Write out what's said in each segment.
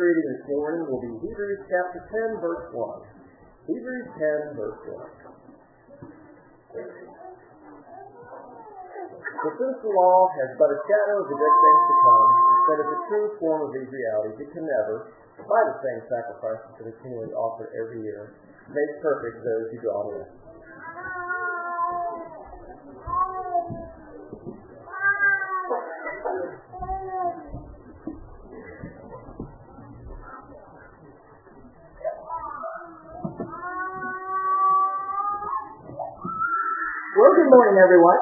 reading this morning will be Hebrews chapter 10, verse 1. Hebrews 10, verse 1. For since the law has but a shadow of the good things to come, instead of the true form of these realities, it can never, by the same sacrifices that are continually offered every year, make perfect those who draw near. Well, good morning, everyone.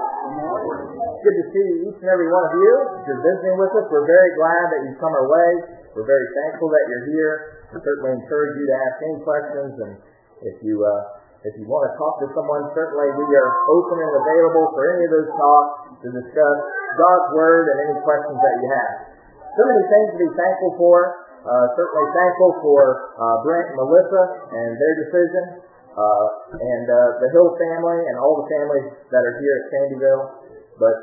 Good to see each and every one of you. If you're visiting with us, we're very glad that you've come our way. We're very thankful that you're here. We certainly encourage you to ask any questions, and if you want to talk to someone, certainly we are open and available for any of those talks to discuss God's Word and any questions that you have. So many things to be thankful for. Certainly thankful for Brent and Melissa and their decision, and the Hill family and all the families that are here at Sandyville. But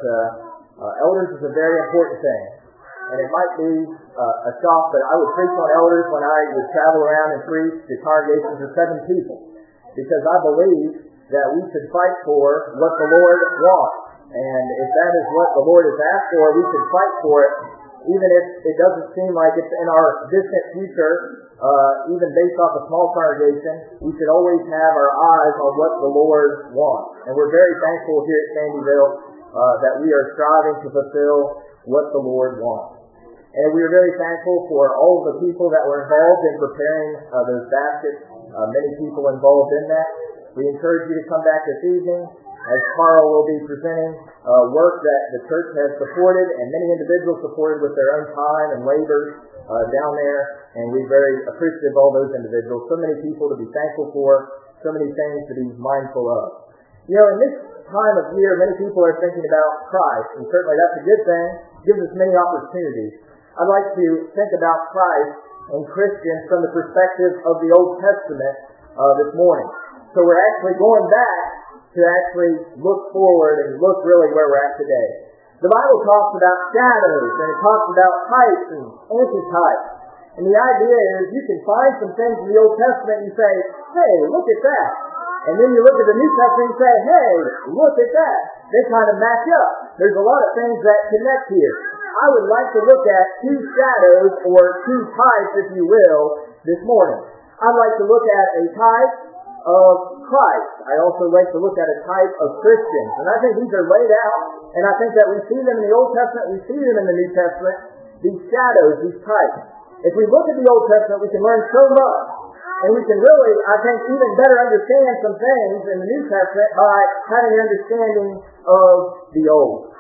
elders is a very important thing. And it might be a shock, but I would preach on elders when I would travel around and preach to congregations of 7 people. Because I believe that we should fight for what the Lord wants. And if that is what the Lord has asked for, we should fight for it, even if it doesn't seem like it's in our distant future, even based off a small congregation. We should always have our eyes on what the Lord wants. And we're very thankful here at Sandyville that we are striving to fulfill what the Lord wants. And we are very thankful for all of the people that were involved in preparing those baskets, many people involved in that. We encourage you to come back this evening as Carl will be presenting work that the church has supported and many individuals supported with their own time and labor down there. And we're very appreciative of all those individuals. So many people to be thankful for, so many things to be mindful of. You know, in this time of year, many people are thinking about Christ, and certainly that's a good thing. It gives us many opportunities. I'd like to think about Christ and Christians from the perspective of the Old Testament this morning. So we're actually going back to actually look forward and look really where we're at today. The Bible talks about shadows, and it talks about types and antitypes. And the idea is you can find some things in the Old Testament and you say, hey, look at that. And then you look at the New Testament and say, hey, look at that. They kind of match up. There's a lot of things that connect here. I would like to look at 2 shadows or 2 types, if you will, this morning. I'd like to look at a type of Christ. I'd also like to look at a type of Christians. And I think these are laid out, and I think that we see them in the Old Testament, we see them in the New Testament, these shadows, these types. If we look at the Old Testament, we can learn so much. And we can really, I think, even better understand some things in the New Testament by having an understanding of the Old.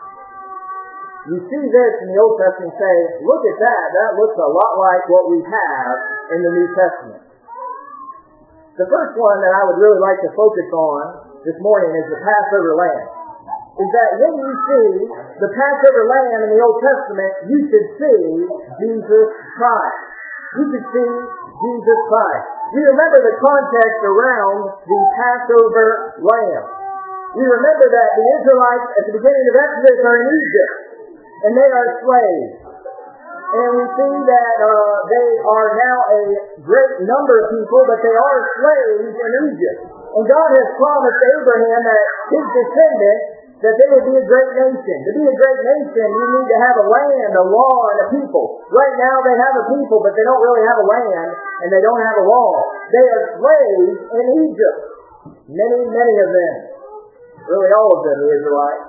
You see this in the Old Testament and say, look at that, that looks a lot like what we have in the New Testament. The first one that I would really like to focus on this morning is the Passover lamb. Is that when you see the Passover lamb in the Old Testament, you should see Jesus Christ. You should see Jesus Christ. We remember the context around the Passover lamb. We remember that the Israelites at the beginning of Exodus are in Egypt, and they are slaves. And we see that they are now a great number of people, but they are slaves in Egypt. And God has promised Abraham that his descendants, that they would be a great nation. To be a great nation, you need to have a land, a law, and a people. Right now they have a people, but they don't really have a land, and they don't have a law. They are slaves in Egypt. Many of them. Really all of them, the Israelites.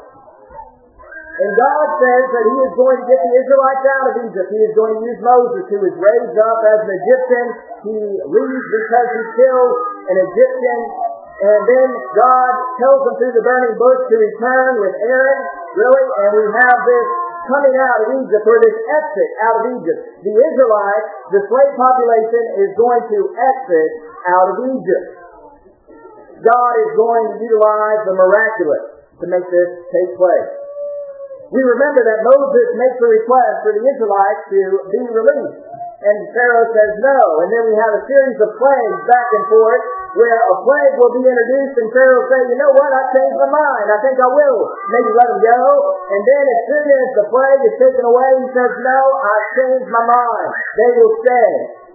And God says that He is going to get the Israelites out of Egypt. He is going to use Moses, who was raised up as an Egyptian. He leaves because he kills an Egyptian. And then God tells them through the burning bush to return with Aaron, really, and we have this coming out of Egypt, or this exit out of Egypt. The Israelites, the slave population, is going to exit out of Egypt. God is going to utilize the miraculous to make this take place. We remember that Moses makes a request for the Israelites to be released. And Pharaoh says no. And then we have a series of plagues back and forth where a plague will be introduced and Pharaoh will say, you know what, I changed my mind. I think I will maybe let them go. And then as soon as the plague is taken away, he says, no, I changed my mind. They will stay.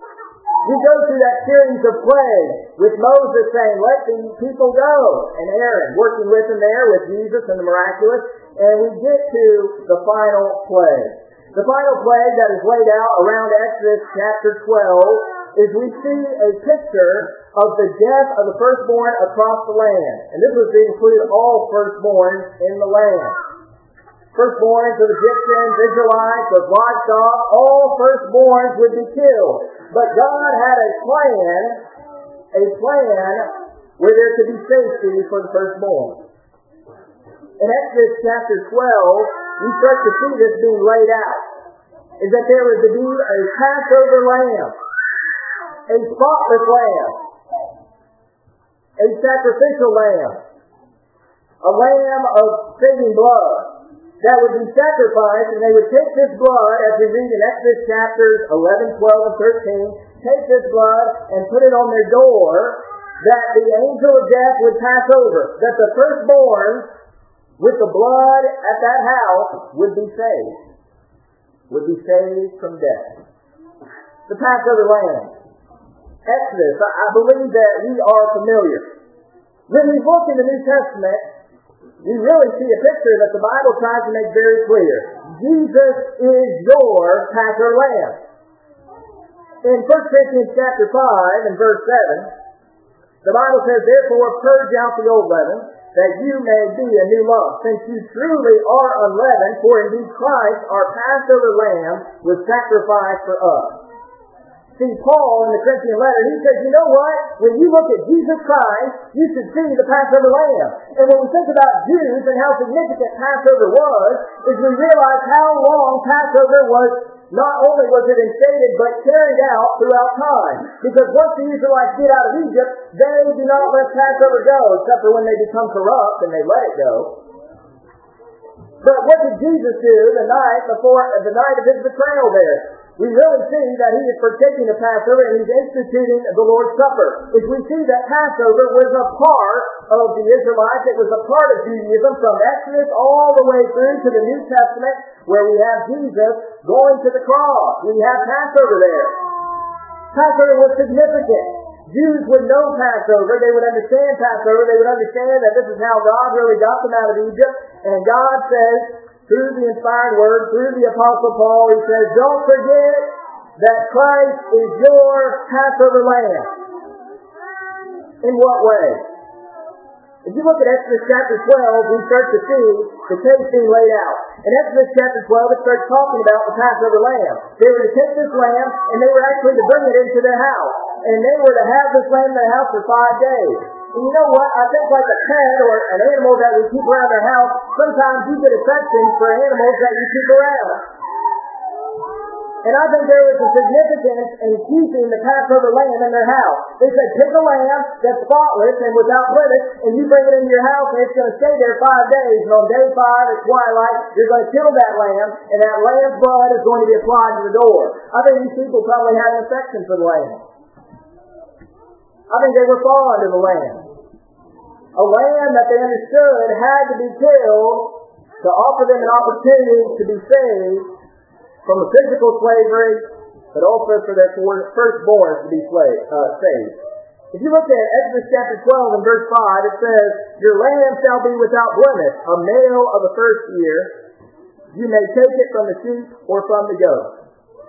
We go through that series of plagues with Moses saying, let the people go, and Aaron working with him there with Jesus and the miraculous, and we get to the final plague. The final plague that is laid out around Exodus chapter 12 is we see a picture of the death of the firstborn across the land. And this was to include all firstborns in the land. Firstborns of Egyptians, Israelites, of livestock, all firstborns would be killed. But God had a plan where there could be safety for the firstborn. In Exodus chapter 12, we start to see this being laid out. Is that there was to be a Passover lamb, a spotless lamb, a sacrificial lamb, a lamb of saving blood that would be sacrificed, and they would take this blood, as we read in Exodus chapters 11, 12, and 13, take this blood and put it on their door, that the angel of death would pass over, that the firstborn with the blood at that house would be saved from death. The Passover lamb. Exodus, I believe that we are familiar. When we look in the New Testament, we really see a picture that the Bible tries to make very clear. Jesus is your Passover lamb. In 1 Corinthians chapter 5 and verse 7, the Bible says, therefore purge out the old leaven, that you may be a new lump, since you truly are unleavened, for indeed Christ, our Passover lamb, was sacrificed for us. See, Paul in the Corinthian letter, he says, you know what? When you look at Jesus Christ, you should see the Passover lamb. And when we think about Jews and how significant Passover was, is we realize how long Passover was. Not only was it instated, but carried out throughout time. Because once the Israelites get out of Egypt, they do not let Passover go, except for when they become corrupt and they let it go. But what did Jesus do the night of his betrayal there? We really see that he is partaking of Passover and he's instituting the Lord's Supper. If we see that Passover was a part of the Israelites, it was a part of Judaism from Exodus all the way through to the New Testament, where we have Jesus going to the cross. We have Passover there. Passover was significant. Jews would know Passover. They would understand Passover. They would understand that this is how God really got them out of Egypt. And God says, through the inspired word, through the Apostle Paul, he says, don't forget that Christ is your Passover lamb. In what way? If you look at Exodus chapter 12, we start to see the case being laid out. In Exodus chapter 12, it starts talking about the Passover lamb. They were to take this lamb, and they were actually to bring it into their house. And they were to have this lamb in their house for 5 days. And you know what? I think like a pet or an animal that we keep around our house, sometimes you get affection for animals that you keep around. And I think there is a significance in keeping the Passover lamb in their house. They said, pick a lamb that's spotless and without blemish, and you bring it into your house, and it's going to stay there 5 days. And on day 5 at twilight, you're going to kill that lamb, and that lamb's blood is going to be applied to the door. I think these people probably had an affection for the lamb. I think they were fond of the lamb. A lamb that they understood had to be killed to offer them an opportunity to be saved from a physical slavery, but also for their firstborn to be saved. If you look at Exodus chapter 12 and verse 5, it says, your lamb shall be without blemish, a male of the first year. You may take it from the sheep or from the goat.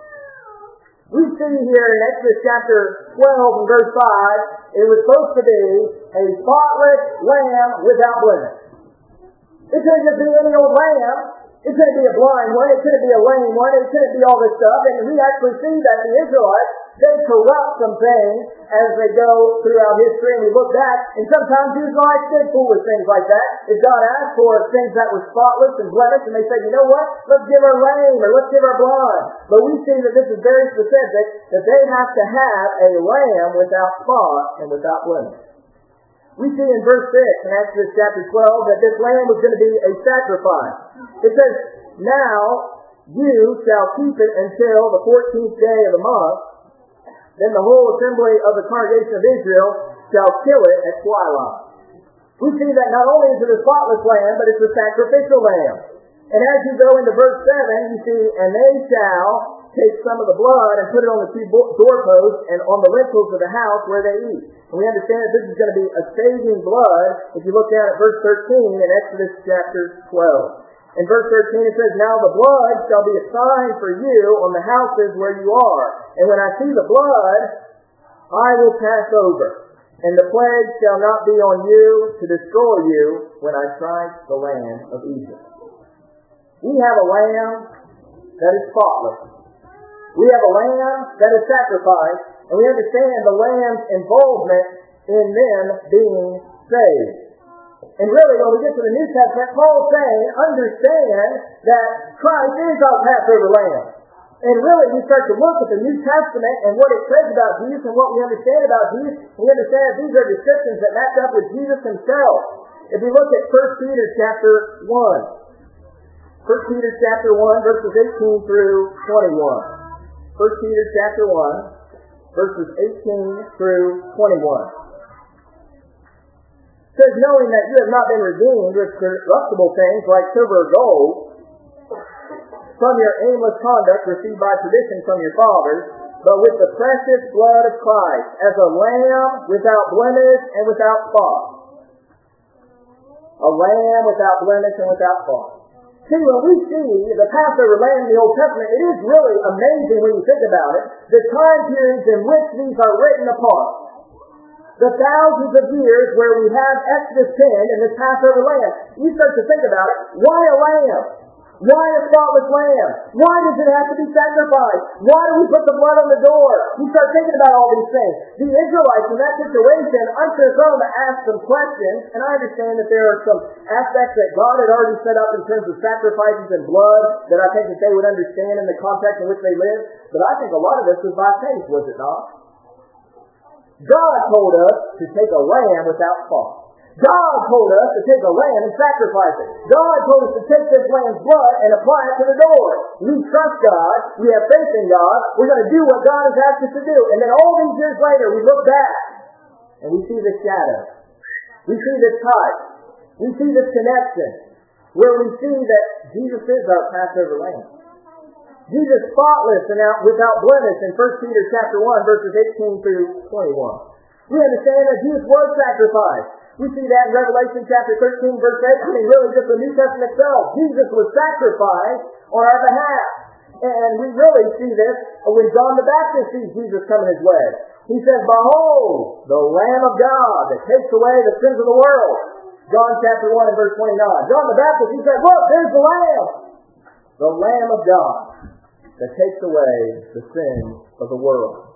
We see here in Exodus chapter 12 and verse 5, it was supposed to be a spotless lamb without blemish. It couldn't just be any old lamb. It couldn't be a blind one. It couldn't be a lame one. It couldn't be all this stuff. And we actually see that the Israelites, they corrupt some things as they go throughout history. And we look back, and sometimes the Israelites did foolish things like that. If God asked for things that were spotless and blemished, and they said, you know what? Let's give our lame, or let's give our blind. But we see that this is very specific, that they have to have a lamb without spot and without blemish. We see in verse 6 in Exodus chapter 12 that this lamb was going to be a sacrifice. It says, now you shall keep it until the 14th day of the month. Then the whole assembly of the congregation of Israel shall kill it at twilight. We see that not only is it a spotless lamb, but it's a sacrificial lamb. And as you go into verse 7, you see, and they shall take some of the blood and put it on the two doorposts and on the lintels of the house where they eat. And we understand that this is going to be a saving blood if you look down at verse 13 in Exodus chapter 12. In verse 13 it says, "Now the blood shall be a sign for you on the houses where you are. And when I see the blood, I will pass over. And the plague shall not be on you to destroy you when I strike the land of Egypt." We have a lamb that is spotless. We have a lamb that is sacrificed, and we understand the lamb's involvement in them being saved. And really, when we get to the New Testament, Paul's saying, understand that Christ is our Passover lamb. And really, we start to look at the New Testament and what it says about Jesus and what we understand about Jesus, we understand that these are descriptions that match up with Jesus himself. If we look at 1 Peter chapter 1, 1 Peter chapter 1, verses 18 through 21. 1 Peter chapter 1, verses 18 through 21. It says, "Knowing that you have not been redeemed with corruptible things like silver or gold, from your aimless conduct received by tradition from your fathers, but with the precious blood of Christ, as a lamb without blemish and without spot." A lamb without blemish and without spot. See, when we see the Passover lamb in the Old Testament, it is really amazing when you think about it, the time periods in which these are written apart. The thousands of years where we have Exodus 10 and this Passover lamb. You start to think about it, why a lamb? Why a spotless lamb? Why does it have to be sacrificed? Why do we put the blood on the door? You start thinking about all these things. The Israelites in that situation, I'm sure some asked some questions, and I understand that there are some aspects that God had already set up in terms of sacrifices and blood that I think that they would understand in the context in which they lived. But I think a lot of this was by faith, was it not? God told us to take a lamb without spot. God told us to take a lamb and sacrifice it. God told us to take this lamb's blood and apply it to the door. We trust God. We have faith in God. We're going to do what God has asked us to do. And then all these years later, we look back and we see this shadow. We see this type. We see this connection where we see that Jesus is our Passover lamb. Jesus spotless and without blemish in 1 Peter chapter 1, verses 18 through 21. We understand that Jesus was sacrificed. We see that in Revelation chapter 13, verse 8. I mean, really just the New Testament itself. Jesus was sacrificed on our behalf. And we really see this when John the Baptist sees Jesus coming his way. He says, "Behold, the Lamb of God that takes away the sins of the world." John chapter 1 and verse 29. John the Baptist, he said, "Look, there's the Lamb. The Lamb of God that takes away the sins of the world."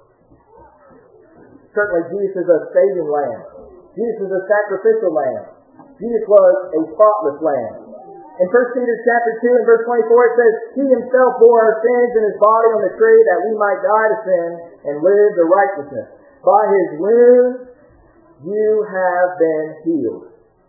Certainly Jesus is a saving lamb. Jesus is a sacrificial lamb. Jesus was a spotless lamb. In 1 Peter chapter 2 and verse 24 it says, "He himself bore our sins in his body on the tree that we might die to sin and live to righteousness. By his wounds you have been healed."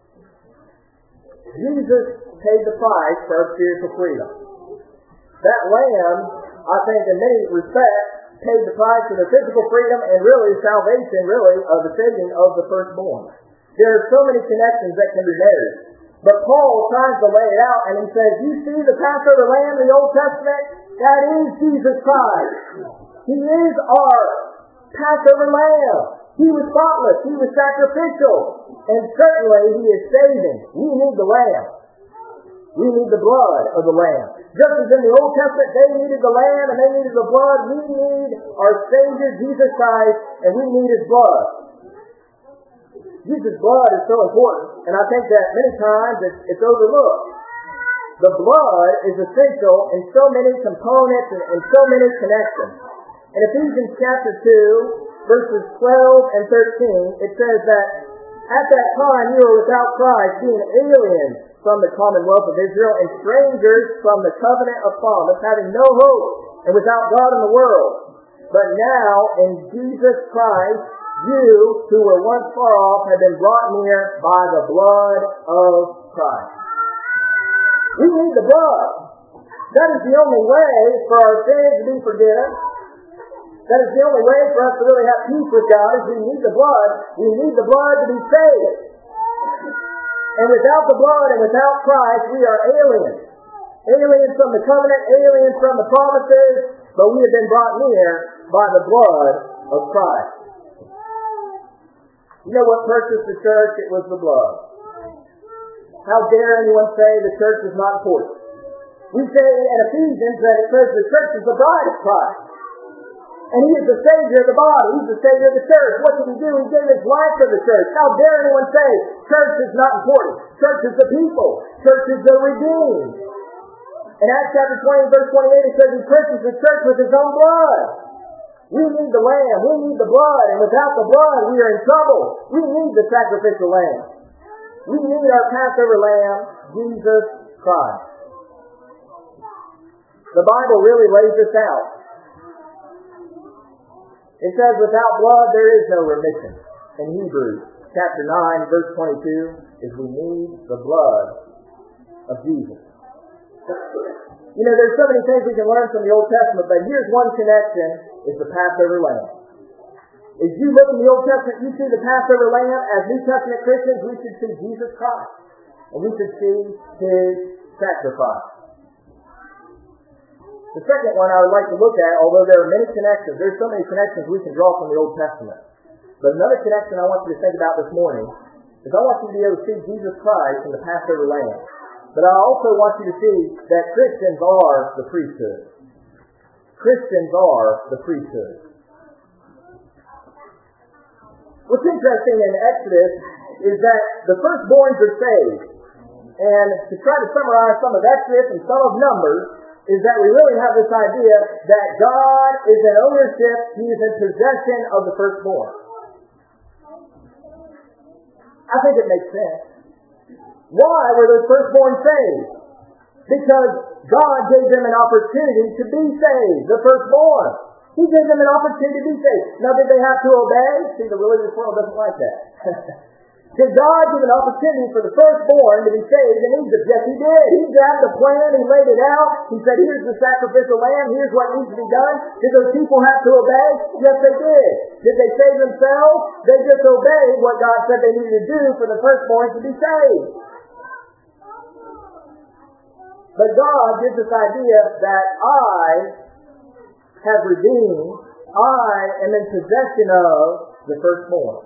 Jesus paid the price for our spiritual freedom. That lamb, I think in many respects, paid the price for the physical freedom and really salvation, really, of the saving of the firstborn. There are so many connections that can be made. But Paul tries to lay it out and he says, you see the Passover lamb in the Old Testament? That is Jesus Christ. He is our Passover lamb. He was spotless. He was sacrificial. And certainly he is saving. We need the lamb. We need the blood of the lamb. Just as in the Old Testament they needed the lamb and they needed the blood, we need our Savior Jesus Christ and we need his blood. Jesus' blood is so important, and I think that many times it's overlooked. The blood is essential in so many components and so many connections. In Ephesians chapter 2, verses 12 and 13, it says that at that time you were without Christ, being aliens from the commonwealth of Israel and strangers from the covenant of promise, having no hope and without God in the world. But now in Jesus Christ, you who were once far off have been brought near by the blood of Christ. We need the blood. That is the only way for our sins to be forgiven. That is the only way for us to really have peace with God, is we need the blood. We need the blood to be saved. And without the blood and without Christ, we are aliens. Aliens from the covenant, aliens from the promises, but we have been brought near by the blood of Christ. You know what purchased the church? It was the blood. How dare anyone say the church is not important? We say in Ephesians that it says the church is the bride of Christ. And He is the Savior of the body. He's the Savior of the church. What did He do? He gave His life for the church. How dare anyone say church is not important? Church is the people. Church is the redeemed. In Acts chapter 20, verse 28, it says He purchased the church with His own blood. We need the Lamb. We need the blood. And without the blood, we are in trouble. We need the sacrificial Lamb. We need our Passover Lamb, Jesus Christ. The Bible really lays this out. It says, without blood, there is no remission. In Hebrews chapter 9, verse 22, is we need the blood of Jesus. You know, there's so many things we can learn from the Old Testament, but here's one connection, is the Passover Lamb. As you look in the Old Testament, you see the Passover Lamb. As New Testament Christians, we should see Jesus Christ. And we should see His sacrifice. The second one I would like to look at, although there are many connections, there's so many connections we can draw from the Old Testament. But another connection I want you to think about this morning is I want you to be able to see Jesus Christ in the Passover Lamb. But I also want you to see that Christians are the priesthood. Christians are the priesthood. What's interesting in Exodus is that the firstborns are saved. And to try to summarize some of Exodus and some of Numbers, is that we really have this idea that God is in ownership, He is in possession of the firstborn. I think it makes sense. Why were those firstborn saved? Because God gave them an opportunity to be saved, the firstborn. He gave them an opportunity to be saved. Now, did they have to obey? See, the religious world doesn't like that. Did God give an opportunity for the firstborn to be saved in Egypt? Yes, He did. He grabbed the plan, He laid it out. He said, here's the sacrificial lamb, here's what needs to be done. Did those people have to obey? Yes, they did. Did they save themselves? They just obeyed what God said they needed to do for the firstborn to be saved. But God gives this idea that I have redeemed, I am in possession of the firstborn.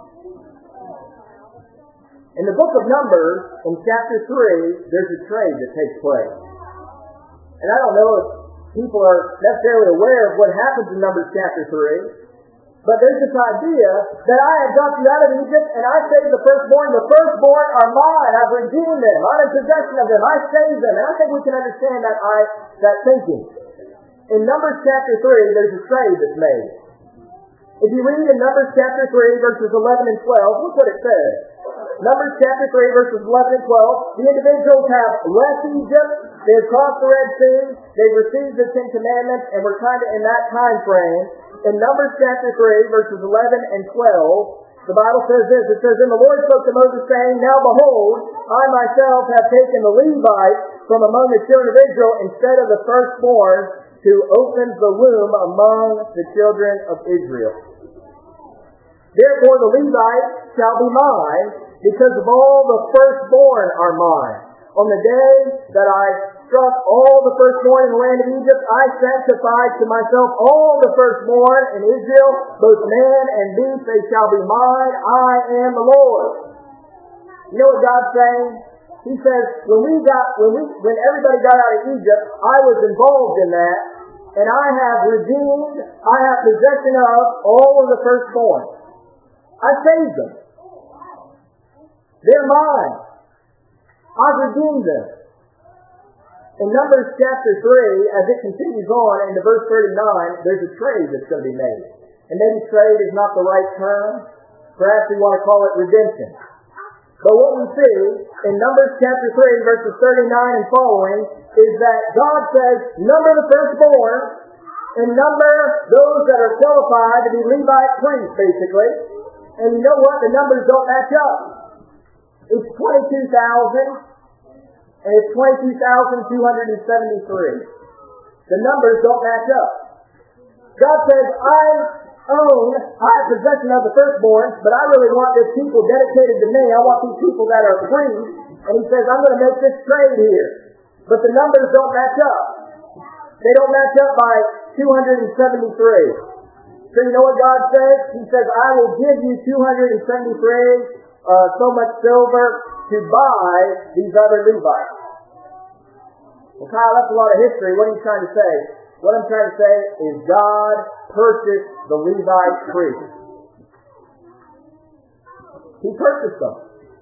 In the book of Numbers, in chapter 3, there's a trade that takes place. And I don't know if people are necessarily aware of what happens in Numbers chapter 3, but there's this idea that I have brought you out of Egypt and I saved the firstborn. The firstborn are mine. I've redeemed them. I'm in possession of them. I saved them. And I think we can understand that thinking. In Numbers chapter 3, there's a trade that's made. If you read in Numbers chapter 3, verses 11 and 12, look what it says. Numbers chapter 3, verses 11 and 12, the individuals have left Egypt, they've crossed the Red Sea, they've received the Ten Commandments, and we're kind of in that time frame. In Numbers chapter 3, verses 11 and 12, the Bible says this, it says, "And the Lord spoke to Moses, saying, Now behold, I myself have taken the Levites from among the children of Israel instead of the firstborn to open the womb among the children of Israel. Therefore the Levites shall be mine, because of all the firstborn are mine. On the day that I struck all the firstborn in the land of Egypt, I sanctified to myself all the firstborn in Israel, both man and beast, they shall be mine. I am the Lord." You know what God's saying? He says, when everybody got out of Egypt, I was involved in that, and I have redeemed, I have possession of all of the firstborn. I saved them. They're mine. I've redeemed them. In Numbers chapter 3, as it continues on into verse 39, there's a trade that's going to be made. And maybe trade is not the right term. Perhaps we want to call it redemption. But what we see in Numbers chapter 3, verses 39 and following, is that God says, number the firstborn, and number those that are qualified to be Levite priests, basically. And you know what? The numbers don't match up. It's 22,000, and it's 22,273. The numbers don't match up. God says, I have possession of the firstborn, but I really want this people dedicated to me. I want these people that are priests. And He says, I'm going to make this trade here. But the numbers don't match up. They don't match up by 273. So you know what God says? He says, I will give you 273 so much silver to buy these other Levites. Well, Kyle, that's a lot of history. What are you trying to say? What I'm trying to say is God purchased the Levite priests. He purchased them.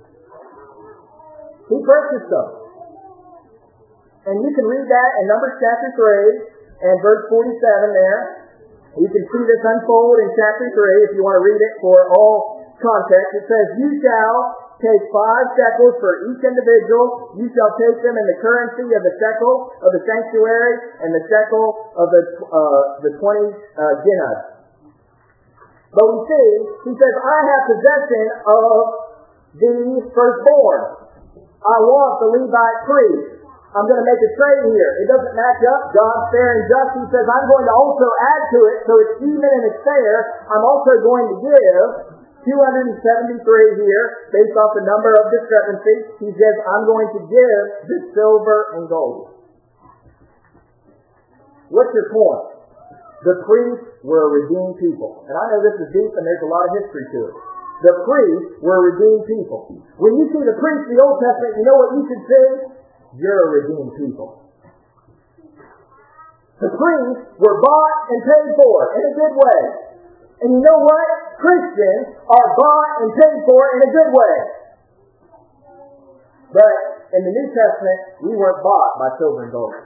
He purchased them. And you can read that in Numbers chapter 3 and verse 47 there. You can see this unfold in chapter 3 if you want to read it for all context. It says, you shall take 5 shekels for each individual. You shall take them in the currency of the shekel of the sanctuary and the shekel of the 20 dinars. But we see, he says, I have possession of the firstborn. I want the Levite priest. I'm going to make a trade here. It doesn't match up. God's fair and just. He says, I'm going to also add to it so it's even and it's fair. I'm also going to give 273 here, based off the number of discrepancy. He says, I'm going to give the silver and gold. What's your point? The priests were a redeemed people. And I know this is deep and there's a lot of history to it. The priests were redeemed people. When you see the priests in the Old Testament, you know what you should say? You're a redeemed people. The priests were bought and paid for in a good way. And you know what? Christians are bought and paid for in a good way. But in the New Testament, we weren't bought by silver and gold.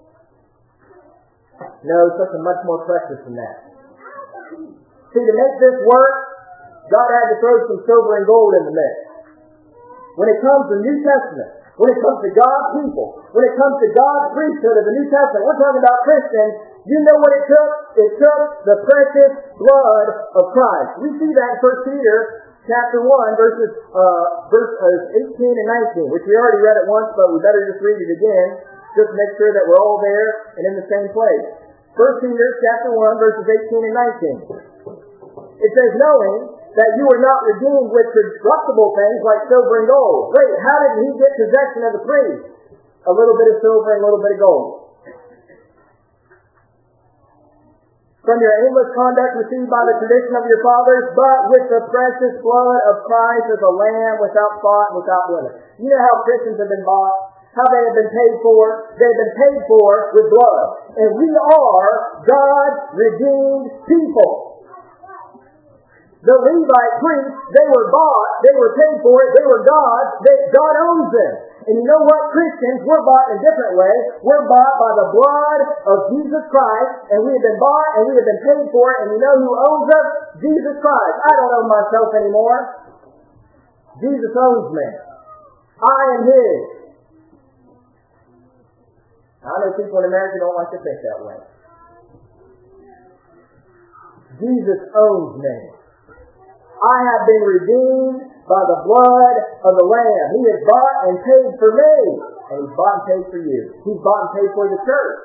No, something much more precious than that. See, to make this work, God had to throw some silver and gold in the mix. When it comes to the New Testament, when it comes to God's people, when it comes to God's priesthood of the New Testament, we're talking about Christians, you know what it took? It took the precious blood of Christ. We see that in 1 Peter chapter 1, verses 18 and 19, which we already read it once, but we better just read it again, just to make sure that we're all there and in the same place. 1 Peter chapter 1, verses 18 and 19. It says, knowing that you were not redeemed with corruptible things like silver and gold. Wait, how did he get possession of the priest? A little bit of silver and a little bit of gold. From your aimless conduct received by the tradition of your fathers, but with the precious blood of Christ as a lamb without spot and without blemish. You know how Christians have been bought? How they have been paid for? They've been paid for with blood. And we are God's redeemed people. The Levite priests, they were bought, they were paid for it, they were God's, God owns them. And you know what? Christians, we're bought in a different way. We're bought by the blood of Jesus Christ, and we have been bought and we have been paid for it, and you know who owns us? Jesus Christ. I don't own myself anymore. Jesus owns me. I am His. I know people in America don't like to think that way. Jesus owns me. I have been redeemed by the blood of the Lamb. He has bought and paid for me. And He's bought and paid for you. He's bought and paid for the church.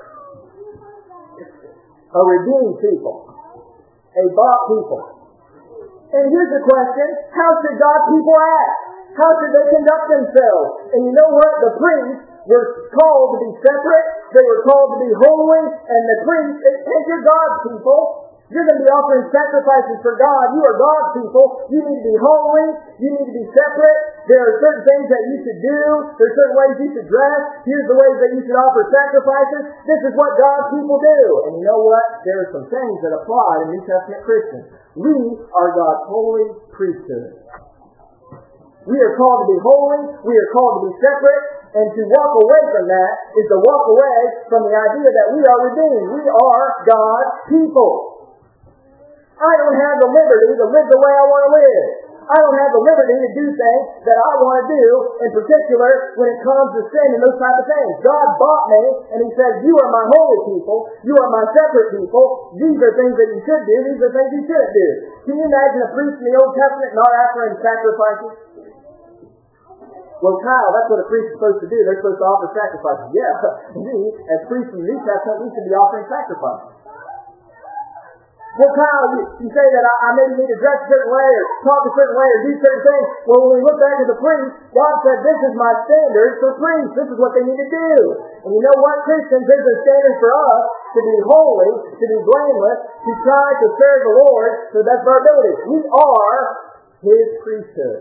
A redeemed people. A bought people. And here's the question. How should God's people act? How should they conduct themselves? And you know what? The priests were called to be separate. They were called to be holy. And the priests, and you're God's people. You're going to be offering sacrifices for God. You are God's people. You need to be holy. You need to be separate. There are certain things that you should do. There are certain ways you should dress. Here's the ways that you should offer sacrifices. This is what God's people do. And you know what? There are some things that apply to New Testament Christians. We are God's holy priesthood. We are called to be holy. We are called to be separate. And to walk away from that is to walk away from the idea that we are redeemed. We are God's people. I don't have the liberty to live the way I want to live. I don't have the liberty to do things that I want to do, in particular when it comes to sin and those type of things. God bought me, and He said, you are my holy people. You are my separate people. These are things that you should do. These are things you shouldn't do. Can you imagine a priest in the Old Testament not offering sacrifices? Well, Kyle, that's what a priest is supposed to do. They're supposed to offer sacrifices. Yeah, we, as priests in the New Testament, we should be offering sacrifices. Well, Kyle, you say that I maybe need to dress a certain way or talk a certain way or do certain things. Well, when we look back at the priest, God said, this is my standard for priests. This is what they need to do. And you know what, Christians, there's a standard for us to be holy, to be blameless, to try to serve the Lord to the best of our ability. We are His priesthood.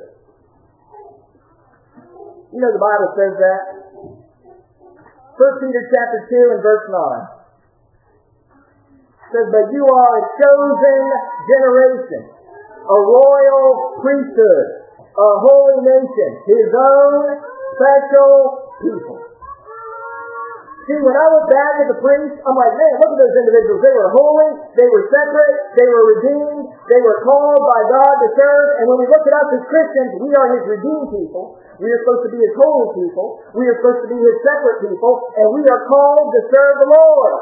You know the Bible says that. 1 Peter chapter 2 and verse 9. Says, but you are a chosen generation, a royal priesthood, a holy nation, His own special people. See, when I look back at the priests, I'm like, man, look at those individuals. They were holy, they were separate, they were redeemed, they were called by God to serve. And when we look at us as Christians, we are His redeemed people. We are supposed to be His holy people. We are supposed to be His separate people. And we are called to serve the Lord.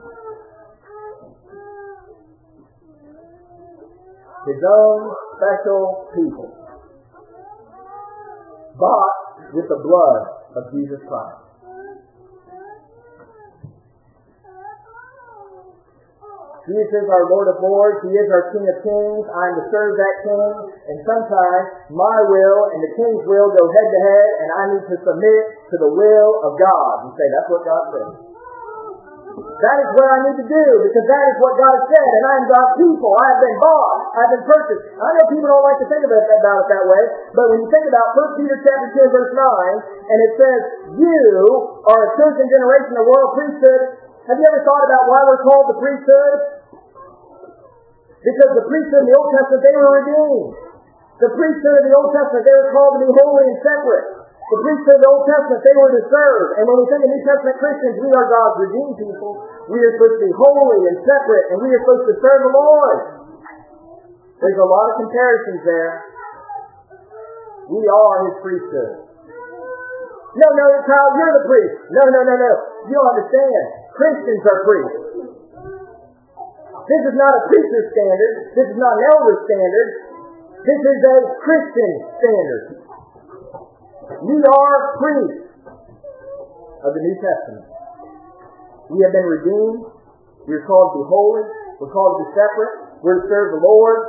His own special people. Bought with the blood of Jesus Christ. Jesus is our Lord of Lords. He is our King of Kings. I am to serve that King. And sometimes my will and the King's will go head to head, and I need to submit to the will of God. You say, that's what God said. That is what I need to do, because that is what God has said, and I am God's people. I have been bought. I have been purchased. I know people don't like to think about it that way, but when you think about 1 Peter chapter 2 verse 9, and it says, you are a chosen generation, a royal priesthood. Have you ever thought about why we're called the priesthood? Because the priesthood in the Old Testament, they were redeemed. The priesthood in the Old Testament, they were called to be holy and separate. The priesthood in the Old Testament, they were to serve. And when we think of New Testament Christians, we are God's redeemed people. We are supposed to be holy and separate, and we are supposed to serve the Lord. There's a lot of comparisons there. We are His priesthood. No, Kyle, you're the priest. No. You don't understand. Christians are priests. This is not a preacher's standard. This is not an elder's standard. This is a Christian standard. We are priests of the New Testament. We have been redeemed. We are called to be holy. We're called to be separate. We're to serve the Lord.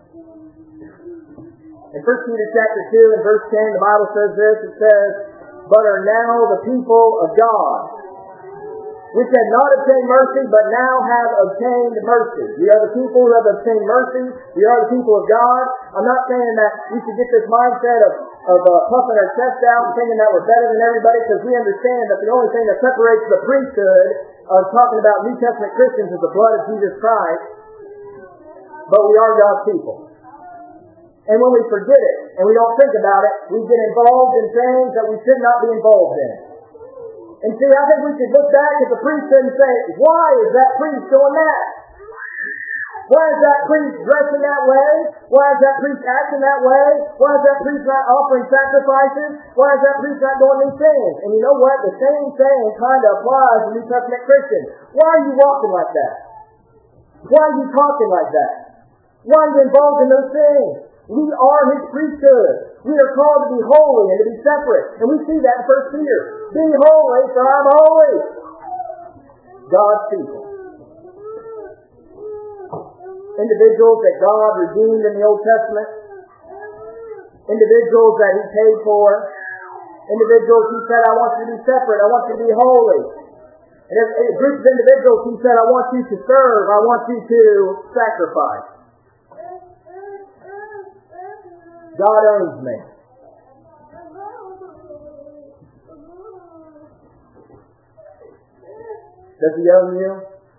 In 1 Peter chapter 2 and verse 10, the Bible says this. It says, but are now the people of God, which had not obtained mercy, but now have obtained mercy. We are the people who have obtained mercy. We are the people of God. I'm not saying that we should get this mindset of puffing our chest out and thinking that we're better than everybody, because we understand that the only thing that separates the priesthood of talking about New Testament Christians is the blood of Jesus Christ. But we are God's people. And when we forget it and we don't think about it, we get involved in things that we should not be involved in. And see, I think we should look back at the priesthood and say, why is that priest doing that? Why is that priest dressing that way? Why is that priest acting that way? Why is that priest not offering sacrifices? Why is that priest not doing these things? And you know what? The same thing kind of applies to New Testament Christians. Why are you walking like that? Why are you talking like that? Why are you involved in those things? We are His priesthood. We are called to be holy and to be separate. And we see that in 1 Peter. Be holy, for I'm holy. God's people. Individuals that God redeemed in the Old Testament. Individuals that He paid for. Individuals He said, I want you to be separate. I want you to be holy. And a group of individuals He said, I want you to serve. I want you to sacrifice. God owns me. Does He own you?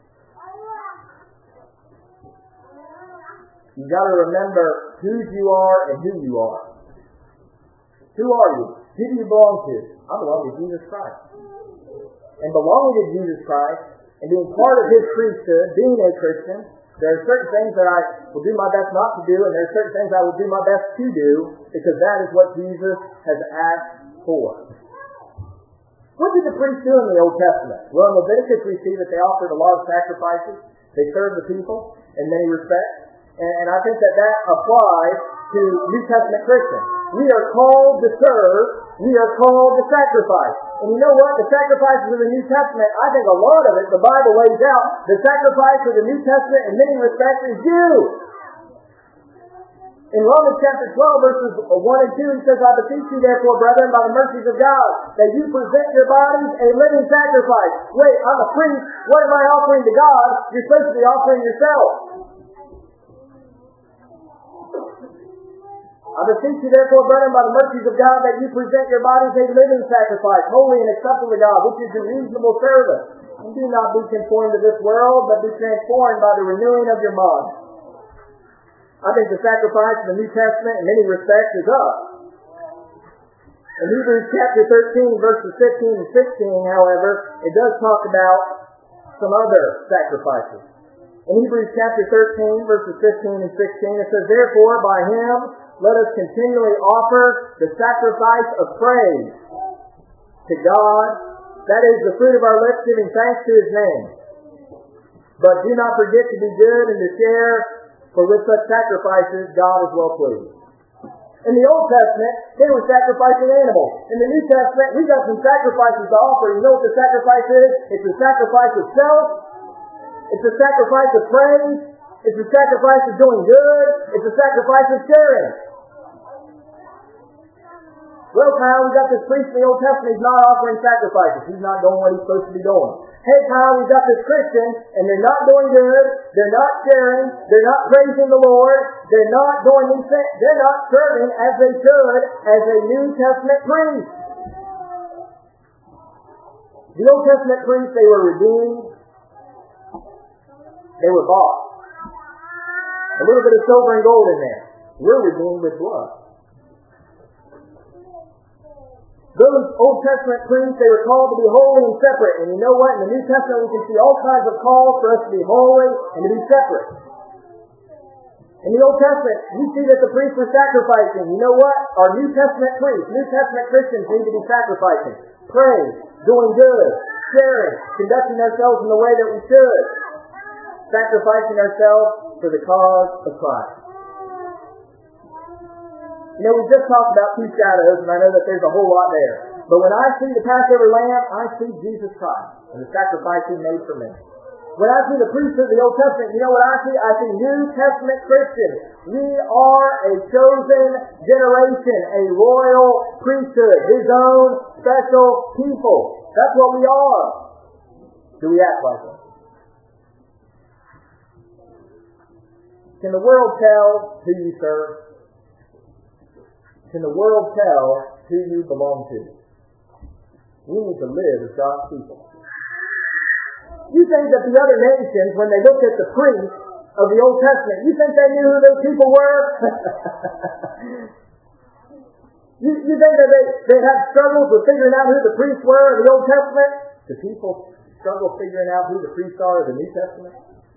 You've got to remember whose you are and who you are. Who are you? Who do you belong to? I belong to Jesus Christ. And belonging to Jesus Christ and being part of His priesthood, being a Christian, there are certain things that I will do my best not to do, and there are certain things I will do my best to do, because that is what Jesus has asked for. What did the priests do in the Old Testament? Well, in Leviticus we see that they offered a lot of sacrifices. They served the people in many respects. And I think that applies to New Testament Christians. We are called to serve. We are called to sacrifice. And you know what? The sacrifices of the New Testament, I think a lot of it, the Bible lays out, the sacrifice of the New Testament in many respects is you. In Romans chapter 12, verses 1 and 2, he says, I beseech you therefore, brethren, by the mercies of God, that you present your bodies a living sacrifice. Wait, I'm a priest. What am I offering to God? You're supposed to be offering yourself. I beseech you therefore, brethren, by the mercies of God, that you present your bodies a living sacrifice, holy and acceptable to God, which is your reasonable service. And do not be conformed to this world, but be transformed by the renewing of your mind. I think the sacrifice of the New Testament in many respects is us. In Hebrews chapter 13, verses 15 and 16, however, it does talk about some other sacrifices. In Hebrews chapter 13, verses 15 and 16, it says, Therefore, by him let us continually offer the sacrifice of praise to God, that is the fruit of our lips, giving thanks to his name. But do not forget to be good and to share, for with such sacrifices God is well pleased. In the Old Testament, they were sacrificing animals. In the New Testament, we got some sacrifices to offer. You know what the sacrifice is? It's a sacrifice of self. It's a sacrifice of praise. It's a sacrifice of doing good. It's a sacrifice of sharing. Well, Kyle, we got this priest in the Old Testament. He's not offering sacrifices. He's not doing what he's supposed to be doing. Hey, Kyle, we got this Christian, and they're not doing good. They're not sharing. They're not praising the Lord. They're not doing these things. They're not serving as they should as a New Testament priest. The Old Testament priests, they were redeemed. They were bought. A little bit of silver and gold in there. We're redeemed with blood. Those Old Testament priests, they were called to be holy and separate. And you know what? In the New Testament, we can see all kinds of calls for us to be holy and to be separate. In the Old Testament, we see that the priests were sacrificing. You know what? Our New Testament priests, New Testament Christians need to be sacrificing. Praying, doing good, sharing, conducting ourselves in the way that we should. Sacrificing ourselves for the cause of Christ. You know, we just talked about two shadows, and I know that there's a whole lot there. But when I see the Passover lamb, I see Jesus Christ and the sacrifice he made for me. When I see the priests of the Old Testament, you know what I see? I see New Testament Christians. We are a chosen generation, a royal priesthood, his own special people. That's what we are. Do we act like it? Can the world tell who you serve? Can the world tell who you belong to? We need to live as God's people. You think that the other nations, when they looked at the priests of the Old Testament, you think they knew who those people were? you think that they had struggles with figuring out who the priests were in the Old Testament? Do people struggle figuring out who the priests are in the New Testament?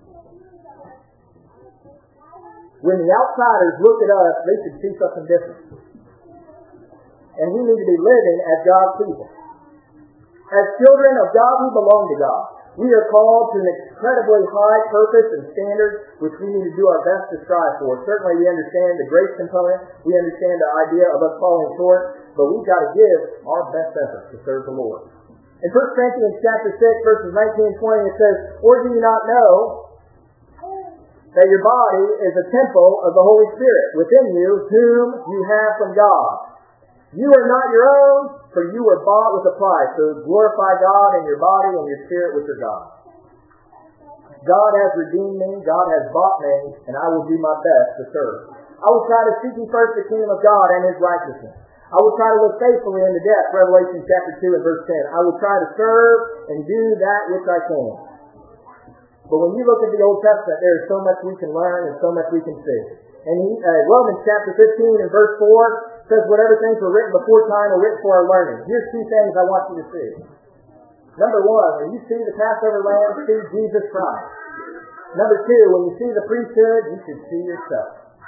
When the outsiders look at us, they should see something different. And we need to be living as God's people. As children of God, we belong to God. We are called to an incredibly high purpose and standard, which we need to do our best to strive for. Certainly we understand the grace component. We understand the idea of us falling short. But we've got to give our best effort to serve the Lord. In 1 Corinthians chapter 6, verses 19 and 20, it says, Or do you not know that your body is a temple of the Holy Spirit within you, whom you have from God? You are not your own, for you were bought with a price. So glorify God in your body and your spirit which are God. God has redeemed me, God has bought me, and I will do my best to serve. I will try to seek ye first the kingdom of God and his righteousness. I will try to live faithfully unto death, Revelation chapter 2 and verse 10. I will try to serve and do that which I can. But when you look at the Old Testament, there is so much we can learn and so much we can see. And Romans chapter 15 and verse 4 says, whatever things were written before time are written for our learning. Here's two things I want you to see. Number one, when you see the Passover lamb, see Jesus Christ. Number two, when you see the priesthood, you should see yourself.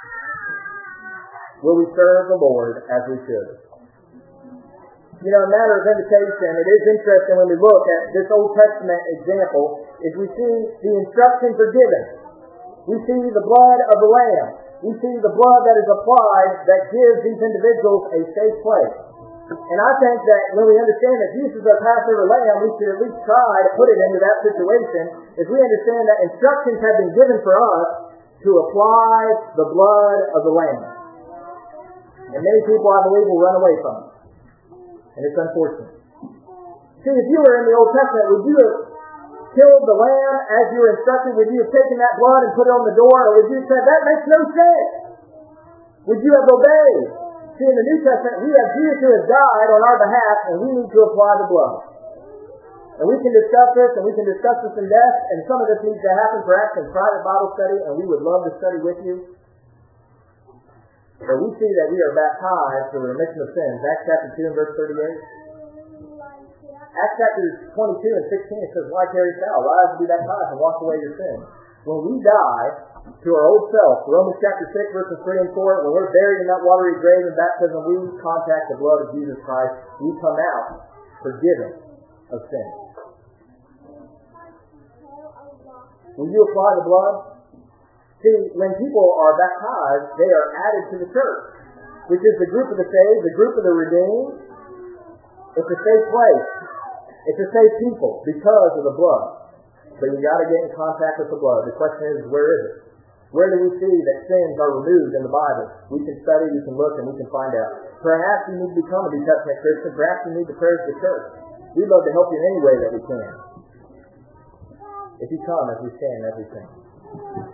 Will we serve the Lord as we should? You know, a matter of invitation, it is interesting when we look at this Old Testament example, is we see the instructions are given. We see the blood of the lamb. We see the blood that is applied that gives these individuals a safe place. And I think that when we understand that Jesus is our Passover lamb, we should at least try to put it into that situation, if we understand that instructions have been given for us to apply the blood of the lamb. And many people, I believe, will run away from it. And it's unfortunate. See, if you were in the Old Testament, would you have killed the lamb as you were instructed? Would you have taken that blood and put it on the door? Or would you have said, that makes no sense? Would you have obeyed? See, in the New Testament, we have Jesus who has died on our behalf, and we need to apply the blood. And we can discuss this, and we can discuss this in depth, and some of this needs to happen perhaps in private Bible study, and we would love to study with you. But we see that we are baptized for the remission of sins. Acts chapter 2 and verse 38. Acts chapters 22 and 16, it says, Like shall rise and be baptized and wash away your sins. When we die to our old self, Romans chapter 6, verses 3 and 4, when we're buried in that watery grave in baptism, we contact the blood of Jesus Christ. We come out forgiven of sin. Will you apply the blood? See, when people are baptized, they are added to the church, which is the group of the saved, the group of the redeemed. It's a safe place. It's a safe people because of the blood. But you got to get in contact with the blood. The question is, where is it? Where do we see that sins are removed in the Bible? We can study, we can look, and we can find out. Perhaps you need to become a New Testament Christian. Perhaps you need to pray to the church. We'd love to help you in any way that we can. If you come as we stand, as we sing.